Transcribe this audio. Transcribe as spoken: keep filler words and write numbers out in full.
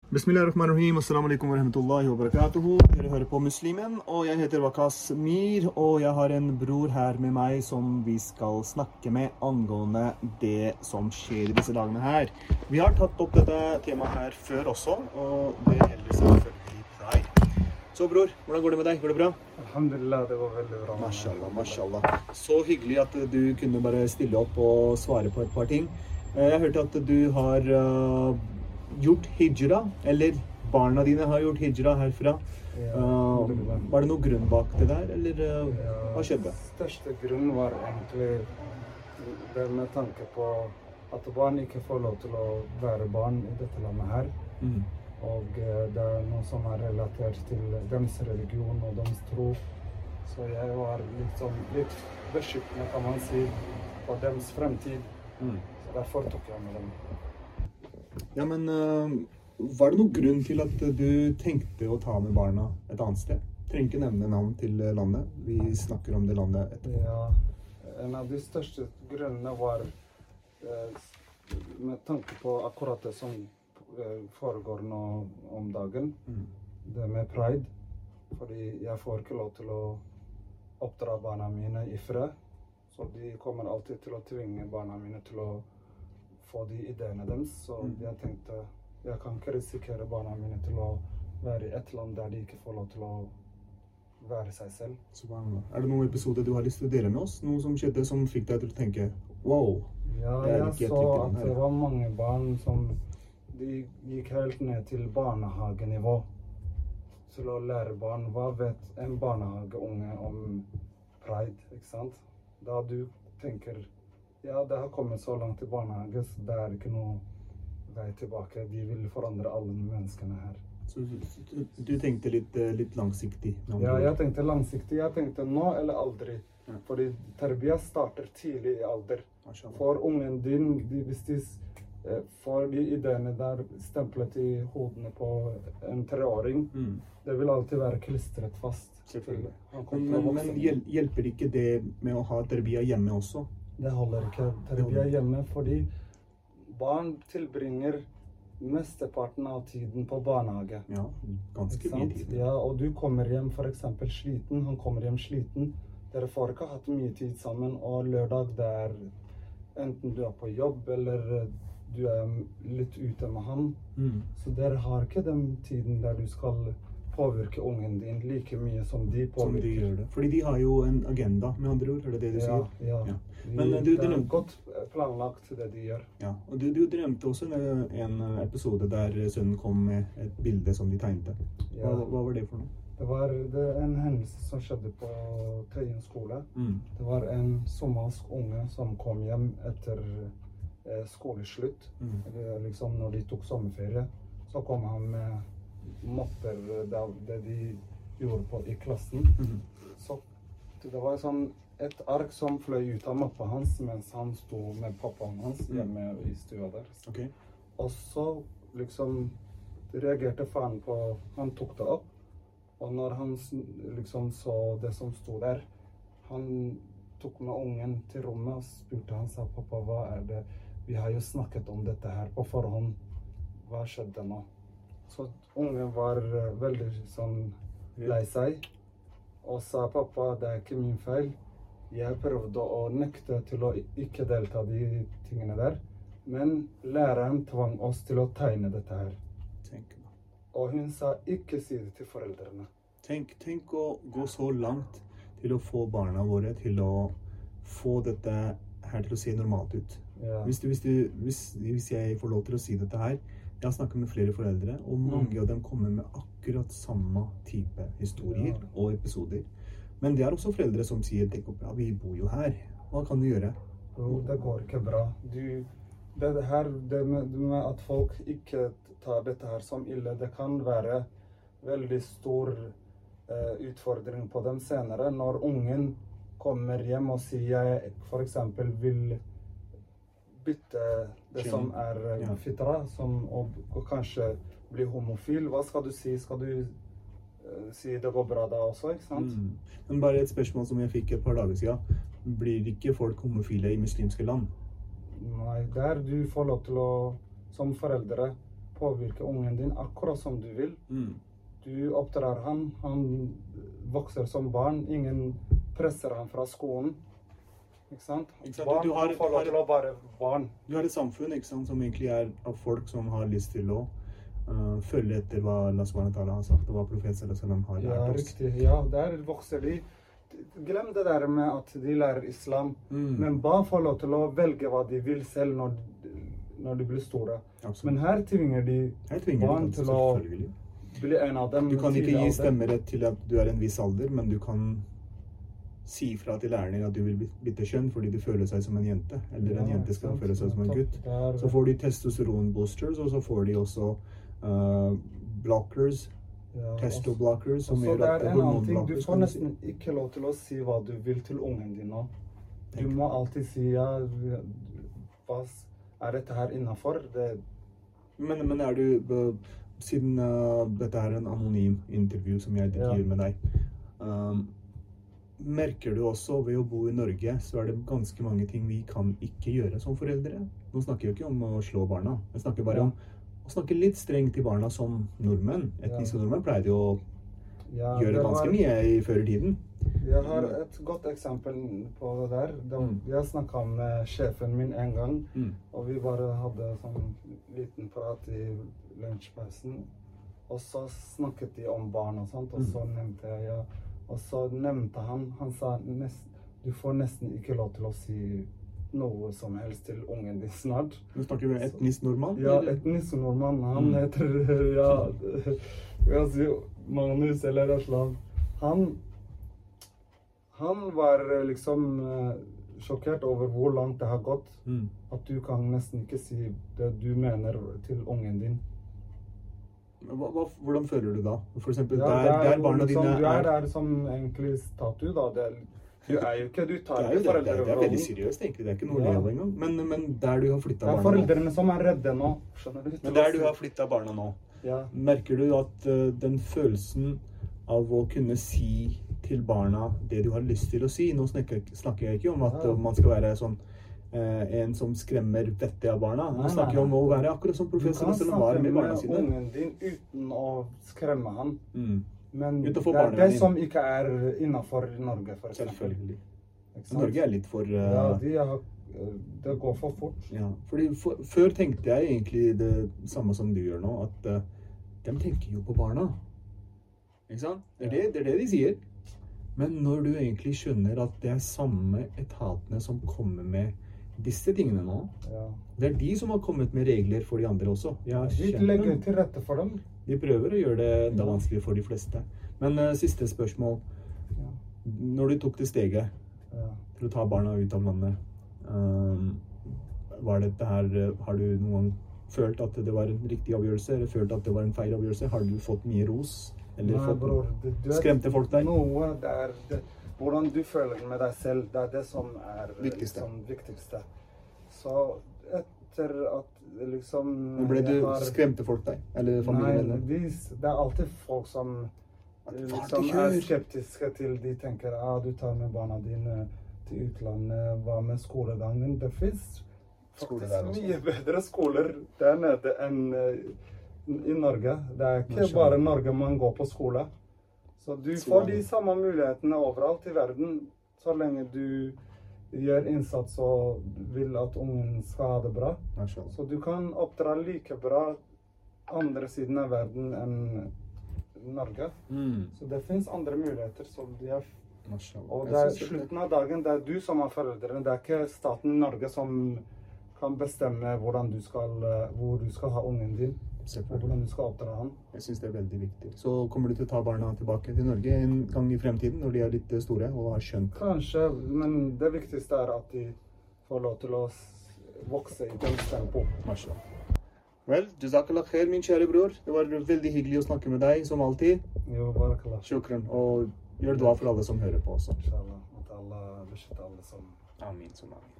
Bismillahirrahmanirrahim, assalamu alaikum wa rahmatullahi wa barakatuhu. Dere hører på Muslimen, og jeg heter Waqas Mir, og jeg har en bror her med meg som vi skal snakke med angående det som skjer i disse dagene her. Vi har tatt opp dette temaet her før også, og det gjelder selvfølgelig Pride. Så bror, hvordan går det med deg? Går det bra? Alhamdulillah, det var veldig bra. Mashallah, mashallah. Så hyggelig at du kunne bare stille opp og svare på et par ting. Jeg hørte at du har uh, gjort hijra, eller barna dine har gjort hijra herfra. Ja, uh, var det noe grunn bak det der, eller uh, ja, hva skjedde? Største grunn var egentlig det med tanke på at barn ikke får lov til å være barn i dette landet her. Mm. Og det er noe som er relatert til deres religion og deres tro. Så jeg var liksom litt beskyttende, kan man si, på deres fremtid. Mm. Så derfor tok jeg med dem. Ja, men uh, var det noen grunn til at du tenkte å ta med barna et annet sted? Trenger ikke nevne navn til landet. Vi snakker om det landet etterpå. Ja, en av de største grunnene var eh, med tanke på akkurat det som foregår nå om dagen, mm. det med Pride, fordi jeg får ikke lov til å oppdra barna mine i fred, så de kommer alltid til å tvinge barna mine til å få de ideene deres, så mm. jeg tenkte, jeg kan ikke risikere barna mine til å være i et land der de ikke får lov til å være seg selv. Så, er det noen episoder du har lyst til å dele med oss? Noe som skjedde som fikk deg til å tenke, wow, ja, det er ikke et trygt land her. Ja, jeg så at det var mange barn som de gikk helt ned til barnehagenivå til å lære barn. Hva vet en barnehageunge om Pride, ikke sant? Da du tenker, ja, det har kommet så langt i barnehage, så det er ikke noe vei tilbake. De vil forandre alle menneskene her. Så du, du tenkte litt, litt langsiktig? Ja, jeg tenkte langsiktig. Jeg tenkte nå eller aldri. Ja. Fordi terbiya starter tidlig i alder. For ungen din, de, hvis de får de ideene der stemplet i hodene på en treåring, mm. det vil alltid være klistret fast. Selvfølgelig. Men, men, men hjelper ikke det med å ha terbiya hjemme også? Det holder ikke terbiya hjemme, fordi barn tilbringer mesteparten av tiden på barnehage. Ja, ganske mye tid. Ja, og du kommer hjem for eksempel sliten, han kommer hjem sliten. Dere får ikke hatt mye tid sammen, og lørdag det er enten du er på jobb, eller du er litt ute med han. Mm. Så dere har ikke den tiden der du skal påvirke ungen din like mye som de påvirker. Som de gjør det. Fordi de har jo en agenda, med andre ord, er det det du ja, sier? Ja, ja. De, Men, du, det er godt planlagt det de gjør. Ja, og du, du drømte også en episode der sønnen kom med et bilde som de tegnte. Hva, ja. hva var det for noe? Det var det en hendelse som skjedde på Tøyen skole. Mm. Det var en somalisk unge som kom hjem etter eh, skoleslutt. Mm. Eller, liksom når de tok sommerferie, så kom han med mapper der, det de gjorde på i klassen. Mm. Så det var sånn et ark som fløy ut av mappa hans mens han sto med pappaen hans hjemme i stua der. Okay. Og så liksom reagerte faren på, han tok det opp. Og når han liksom så det som stod der, han tok med ungen til rommet og spurte han, sa, pappa, hva er det? Vi har jo snakket om dette her på forhånd. Hva skjedde nå? Så ungen var veldig sånn lei seg, og sa, pappa, det er ikke min feil. Jeg prøvde å nekte til å ikke delta de tingene der, men læreren tvang oss til å tegne dette her. Tenk. Og hun sa, ikke si det til foreldrene. Tenk, tenk å gå så langt til å få barna våre til å få dette her til å se normalt ut. Ja. Hvis, du, hvis, du, hvis, hvis jeg får lov til å si dette her, jeg har snakket med flere foreldre, og mange mm. av dem kommer med akkurat samme type historier ja. og episoder. Men det er også foreldre som sier, tenk opp, ja, vi bor jo her. Hva kan du gjøre? Jo, det går ikke bra. Du, det, her, det med, med at folk ikke tar dette her som ille, det kan være veldig stor eh, utfordring på dem senere. Når ungen kommer hjem og sier jeg for eksempel vil bytte det Kjell. som er ja. fitra, som, og, og kanskje bli homofil, hva skal du si? Skal du uh, si det går bra da også, ikke sant? Mm. Men bare et spørsmål som jeg fikk et par dager siden. Blir ikke folk homofile i muslimske land? Nei, der du får lov til å, som foreldre, påvirke ungen din akkurat som du vil. Mm. Du oppdrar han, han vokser som barn, ingen presser han fra skolen. Ikke sant? Ikke sant? Barn Du har- får lov til å være barn. Du har et samfunn, ikke sant, som egentlig er av folk som har lyst til å uh, følge etter hva Allah subhanahu wa ta'ala har sagt, og hva profet sallallahu alaihi wasallam har Ja, lært oss. riktig. Ja, der vokser de. Glem det der med at de lærer islam, Mm. men barn får lov til å velge hva de vil selv når, når de blir store. Absolutt. Men her tvinger de Jeg tvinger barn deg til å selvfølgelig. bli en av dem. Du kan ikke tidlig gi alder. stemmerett til at du er en viss alder, men du kan si fra til læreren at du vil bytte kjønn fordi du føler seg som en jente, eller en Ja, jente skal sant. føle seg som en Topp. gutt. Det er- Så får de testosteron boosters, og så får de også uh, blockers, ja, testoblockers, som Og så gjør det at er en annen ting, du hormonblockers, får kan du si. nesten ikke lov til å si hva du vil til ungen din nå. Du Tenk. må alltid si ja, hva s- er dette her innenfor? Det, Men, men er du, uh, siden uh, dette er en anonym intervju som jeg Ja. gir med deg, um, merker du også ved å bo i Norge, så er det ganske mange ting vi kan ikke gjøre som foreldre. Nå snakker jeg ikke om å slå barna, jeg snakker bare Ja. om å snakke litt strengt til barna som nordmenn. Etniske Ja. nordmenn pleide jo å ja, gjøre det ganske har- mye i før i tiden. Jeg har et godt eksempel på det der. Da, Mm. Jeg snakket med sjefen min en gang, Mm. og vi bare hadde sånn liten prat i lunsjpausen. Og så snakket de om barn og sånt, og så nevnte jeg ja. Og så nevnte han, han sa nest, du får nesten ikke lov til å si noe som helst til ungen din snart. Nå snakker vi om etnisk nordmann? Ja, eller? etnisk nordmann. Han Mm. heter ja, jeg sier Magnus eller Aslan. Han, han var liksom eh, sjokkert over hvor langt det har gått. Mm. At du kan nesten ikke si det du mener til ungen din. Hva, hva, hvordan føler du da? For eksempel, Ja, der, det er der jo barna liksom, dine du er er... der som egentlig statue, da. Det er, du er jo ikke, du Det tar er jo ikke det, det, er, det er veldig foreldrerollen. seriøst egentlig, det er ikke noe å Ja. le av engang. Men, men der du har Det flyttet er barna nå, foreldrene som er redde nå, skjønner du? men Til å der si- du har flyttet barna nå, Ja. merker du at uh, den følelsen av å kunne si til barna det du har lyst til å si, nå snakker, snakker jeg ikke om at Ja. uh, man skal være sånn uh, en som skremmer vettet av barna. Nei, Nå snakker jeg om nei. å være akkurat som Du professor kan Sallam var snakke med barna med sine. ungen din uten å skremme han. Mm. Men Uten å det få er barnevenn det inn. som ikke er innenfor Norge, for eksempel. Selvfølgelig. Ikke sant? Norge er litt for... Uh, Ja, de har, det går for fort. Ja, fordi for, før tenkte jeg egentlig det samme som du gjør nå, at uh, de tenker jo på barna. Ikke sant? Det er det, det er det de sier. Men når du egentlig skjønner at det er samme etatene som kommer med disse tingene nå, Ja. det er de som har kommet med regler for de andre også. Jeg har Vi kjent legger dem. til rette for dem. De prøver å gjøre det enda Ja. vanskelig for de fleste. Men uh, siste spørsmål. Ja. Når du tok det steget Ja. til å ta barna ut av landet, um, var dette her, uh, har du noen gang følt at det var en riktig avgjørelse, eller følt at det var en feil avgjørelse? Har du fått mye ros? Eller Nei, fått bror, det, du vet, skremte folk deg? Noe det er det, hvordan du føler med deg selv, det er det som er Viktigste. liksom, viktigste. Så etter at liksom Men ble du, jeg har- skremte folk deg? Eller Nei, familien? de, det er alltid folk som At eh, far, liksom du er kjør. skeptiske til. De tenker ah, du tar med barna dine til utlandet, hva med skolegangen? Det fins Skole faktisk der også. mye bedre skoler der nede enn eh, i Norge. Det er ikke Mashallah. bare Norge man går på skole. Så du Så- får de samme mulighetene overalt i verden, så lenge du gjør innsats og vil at ungen skal ha det bra. Mashallah. Så du kan oppdra like bra andre siden av verden enn Norge. Mm. Så det fins andre muligheter. Så de er, Mashallah. og Jeg det er synes det- slutten av dagen, det er du som er foreldrene. Det er ikke staten Norge som kan bestemme hvordan du skal, eh, hvor du skal ha ungen din, og Selvfølgelig. hvordan du skal oppdra han. Jeg synes det er veldig viktig. Så kommer du til å ta barna tilbake til Norge en gang i fremtiden, når de er litt store og har skjønt. Kanskje, men det viktigste er at de får lov til å s- vokse i den tempo. Mashallah. Vel, jazakallah khair, min kjære bror. Det var veldig hyggelig å snakke med deg, som alltid. Jo, barakallah. Shukran. Og gjør dua for alle som hører på også. Inshallah. At Allah beskytter alle som Amin, som amin.